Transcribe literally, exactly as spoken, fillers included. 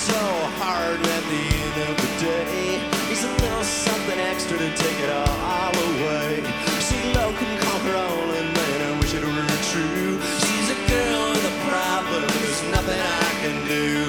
so hard at the end of the day. Needs a little something extra to take it all away. See, love can conquer all, and man, I wish it were true. She's a girl with a problem, there's nothing I can do.